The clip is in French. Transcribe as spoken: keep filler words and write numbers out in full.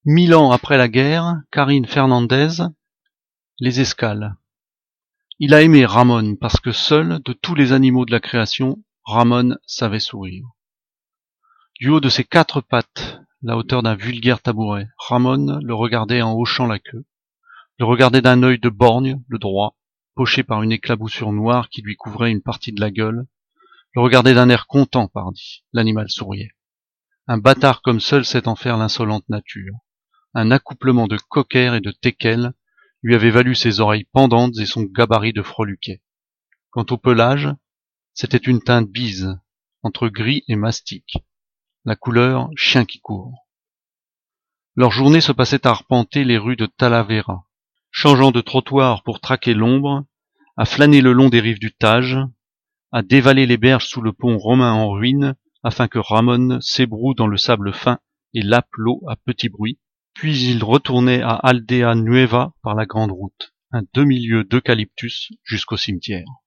Mille ans après la guerre, Karine Fernandez les escale. Il a aimé Ramon parce que seul, de tous les animaux de la création, Ramon savait sourire. Du haut de ses quatre pattes, la hauteur d'un vulgaire tabouret, Ramon le regardait en hochant la queue, le regardait d'un œil de borgne, le droit, poché par une éclaboussure noire qui lui couvrait une partie de la gueule, le regardait d'un air content, pardi, l'animal souriait. Un bâtard comme seul sait en faire l'insolente nature. Un accouplement de cocker et de teckel lui avait valu ses oreilles pendantes et son gabarit de freluquet. Quant au pelage, c'était une teinte bise, entre gris et mastic. La couleur, chien qui court. Leur journée se passait à arpenter les rues de Talavera, changeant de trottoir pour traquer l'ombre, à flâner le long des rives du Tage, à dévaler les berges sous le pont romain en ruine, afin que Ramon s'ébroue dans le sable fin et lappe l'eau à petit bruit, puis il retournait à Aldea Nueva par la grande route, un demi-lieues d'eucalyptus jusqu'au cimetière.